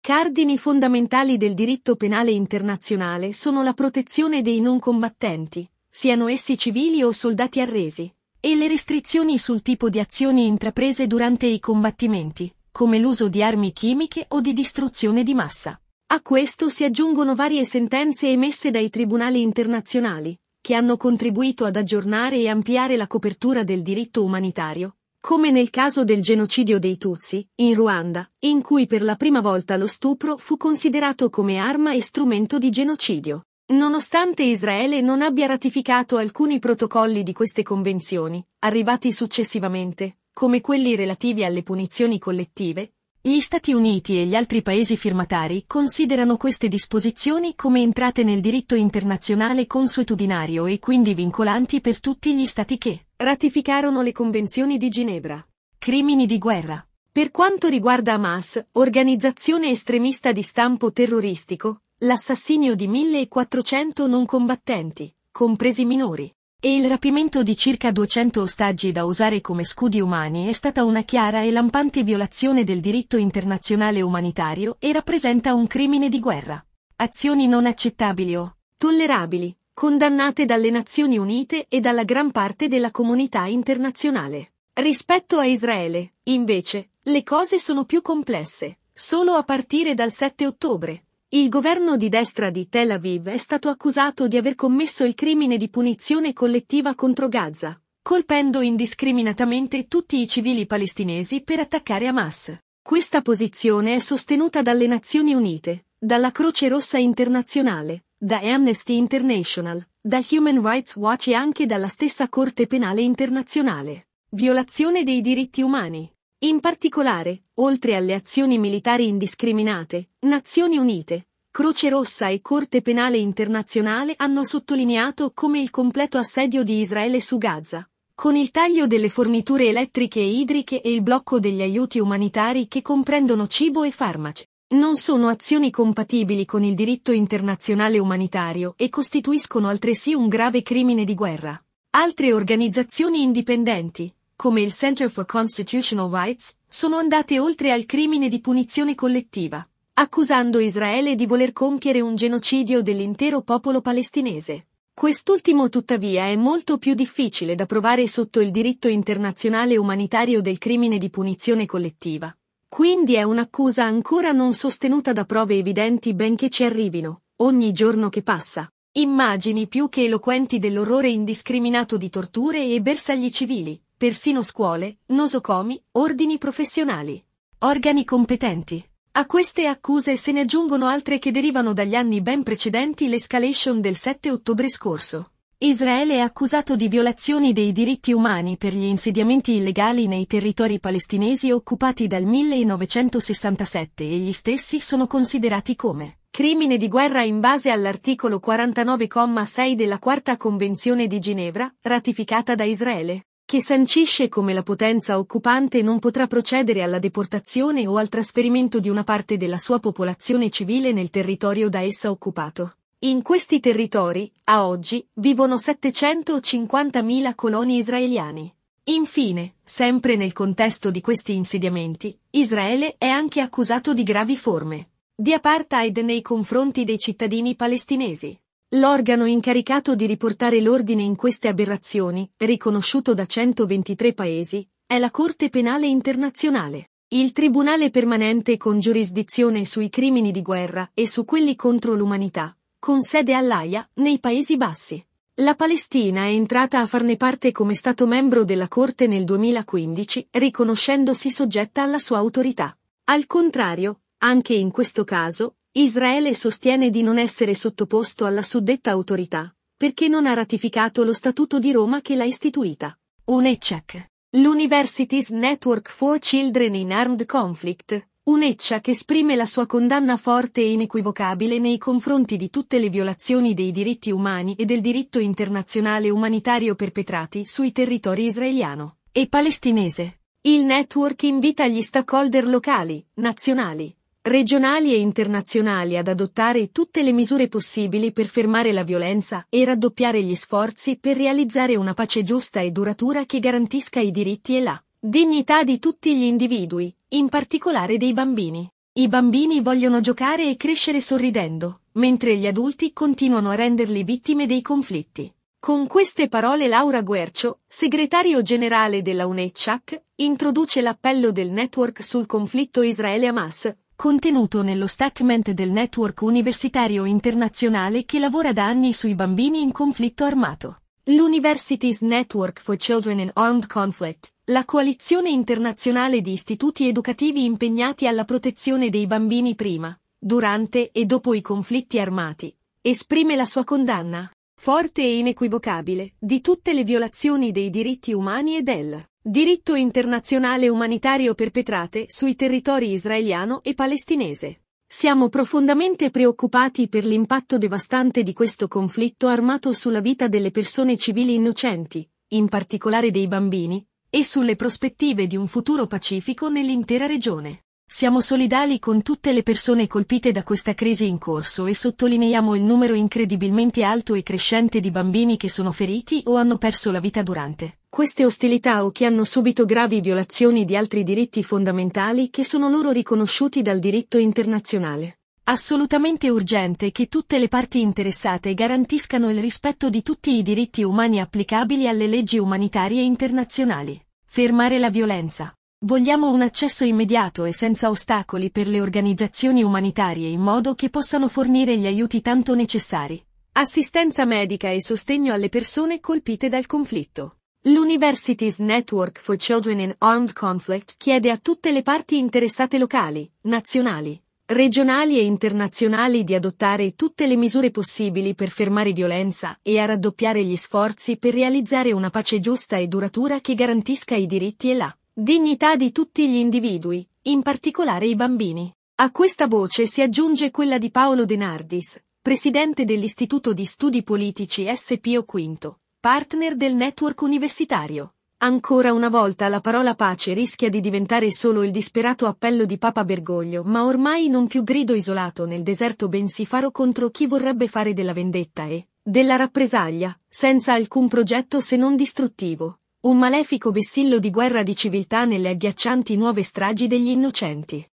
Cardini fondamentali del diritto penale internazionale sono la protezione dei non combattenti, siano essi civili o soldati arresi, e le restrizioni sul tipo di azioni intraprese durante i combattimenti, come l'uso di armi chimiche o di distruzione di massa. A questo si aggiungono varie sentenze emesse dai tribunali internazionali, che hanno contribuito ad aggiornare e ampliare la copertura del diritto umanitario, come nel caso del genocidio dei Tutsi, in Ruanda, in cui per la prima volta lo stupro fu considerato come arma e strumento di genocidio. Nonostante Israele non abbia ratificato alcuni protocolli di queste convenzioni, arrivati successivamente, come quelli relativi alle punizioni collettive, gli Stati Uniti e gli altri paesi firmatari considerano queste disposizioni come entrate nel diritto internazionale consuetudinario e quindi vincolanti per tutti gli Stati che ratificarono le convenzioni di Ginevra. Crimini di guerra. Per quanto riguarda Hamas, organizzazione estremista di stampo terroristico, l'assassinio di 1400 non combattenti, compresi minori, e il rapimento di circa 200 ostaggi da usare come scudi umani è stata una chiara e lampante violazione del diritto internazionale umanitario e rappresenta un crimine di guerra. Azioni non accettabili o tollerabili, condannate dalle Nazioni Unite e dalla gran parte della comunità internazionale. Rispetto a Israele, invece, le cose sono più complesse. Solo a partire dal 7 ottobre, il governo di destra di Tel Aviv è stato accusato di aver commesso il crimine di punizione collettiva contro Gaza, colpendo indiscriminatamente tutti i civili palestinesi per attaccare Hamas. Questa posizione è sostenuta dalle Nazioni Unite, dalla Croce Rossa Internazionale, da Amnesty International, da Human Rights Watch e anche dalla stessa Corte Penale Internazionale. Violazione dei diritti umani. In particolare, oltre alle azioni militari indiscriminate, Nazioni Unite, Croce Rossa e Corte Penale Internazionale hanno sottolineato come il completo assedio di Israele su Gaza, con il taglio delle forniture elettriche e idriche e il blocco degli aiuti umanitari che comprendono cibo e farmaci, non sono azioni compatibili con il diritto internazionale umanitario e costituiscono altresì un grave crimine di guerra. Altre organizzazioni indipendenti, come il Center for Constitutional Rights, sono andate oltre al crimine di punizione collettiva, accusando Israele di voler compiere un genocidio dell'intero popolo palestinese. Quest'ultimo tuttavia è molto più difficile da provare sotto il diritto internazionale umanitario del crimine di punizione collettiva. Quindi è un'accusa ancora non sostenuta da prove evidenti benché ci arrivino, ogni giorno che passa, immagini più che eloquenti dell'orrore indiscriminato di torture e bersagli civili, persino scuole, nosocomi, ordini professionali, organi competenti. A queste accuse se ne aggiungono altre che derivano dagli anni ben precedenti l'escalation del 7 ottobre scorso. Israele è accusato di violazioni dei diritti umani per gli insediamenti illegali nei territori palestinesi occupati dal 1967 e gli stessi sono considerati come crimine di guerra in base all'articolo 49,6 della Quarta Convenzione di Ginevra, ratificata da Israele, che sancisce come la potenza occupante non potrà procedere alla deportazione o al trasferimento di una parte della sua popolazione civile nel territorio da essa occupato. In questi territori, a oggi, vivono 750.000 coloni israeliani. Infine, sempre nel contesto di questi insediamenti, Israele è anche accusato di gravi forme di apartheid nei confronti dei cittadini palestinesi. L'organo incaricato di riportare l'ordine in queste aberrazioni, riconosciuto da 123 paesi, è la Corte Penale Internazionale, il Tribunale permanente con giurisdizione sui crimini di guerra e su quelli contro l'umanità, con sede all'Aia, nei Paesi Bassi. La Palestina è entrata a farne parte come Stato membro della Corte nel 2015, riconoscendosi soggetta alla sua autorità. Al contrario, anche in questo caso, Israele sostiene di non essere sottoposto alla suddetta autorità, perché non ha ratificato lo Statuto di Roma che l'ha istituita. UNECHAC. L'Universities Network for Children in Armed Conflict, UNECHAC esprime la sua condanna forte e inequivocabile nei confronti di tutte le violazioni dei diritti umani e del diritto internazionale umanitario perpetrati sui territori israeliano e palestinese. Il network invita gli stakeholder locali, nazionali, regionali e internazionali ad adottare tutte le misure possibili per fermare la violenza e raddoppiare gli sforzi per realizzare una pace giusta e duratura che garantisca i diritti e la dignità di tutti gli individui, in particolare dei bambini. I bambini vogliono giocare e crescere sorridendo, mentre gli adulti continuano a renderli vittime dei conflitti. Con queste parole Laura Guercio, segretario generale della UNECHAC, introduce l'appello del network sul conflitto Israele-Hamas, contenuto nello statement del network universitario internazionale che lavora da anni sui bambini in conflitto armato. L'Universities Network for Children in Armed Conflict, la coalizione internazionale di istituti educativi impegnati alla protezione dei bambini prima, durante e dopo i conflitti armati, esprime la sua condanna, forte e inequivocabile, di tutte le violazioni dei diritti umani e del diritto internazionale umanitario perpetrate sui territori israeliano e palestinese. Siamo profondamente preoccupati per l'impatto devastante di questo conflitto armato sulla vita delle persone civili innocenti, in particolare dei bambini, e sulle prospettive di un futuro pacifico nell'intera regione. Siamo solidali con tutte le persone colpite da questa crisi in corso e sottolineiamo il numero incredibilmente alto e crescente di bambini che sono feriti o hanno perso la vita durante queste ostilità o che hanno subito gravi violazioni di altri diritti fondamentali che sono loro riconosciuti dal diritto internazionale. Assolutamente urgente che tutte le parti interessate garantiscano il rispetto di tutti i diritti umani applicabili alle leggi umanitarie internazionali. Fermare la violenza. Vogliamo un accesso immediato e senza ostacoli per le organizzazioni umanitarie in modo che possano fornire gli aiuti tanto necessari. Assistenza medica e sostegno alle persone colpite dal conflitto. L'Universities Network for Children in Armed Conflict chiede a tutte le parti interessate locali, nazionali, regionali e internazionali di adottare tutte le misure possibili per fermare violenza e a raddoppiare gli sforzi per realizzare una pace giusta e duratura che garantisca i diritti e la dignità di tutti gli individui, in particolare i bambini. A questa voce si aggiunge quella di Paolo De Nardis, presidente dell'Istituto di Studi Politici SPO V, partner del network universitario. Ancora una volta la parola pace rischia di diventare solo il disperato appello di Papa Bergoglio, ma ormai non più grido isolato nel deserto, bensì faro contro chi vorrebbe fare della vendetta e della rappresaglia, senza alcun progetto se non distruttivo. Un malefico vessillo di guerra di civiltà nelle agghiaccianti nuove stragi degli innocenti.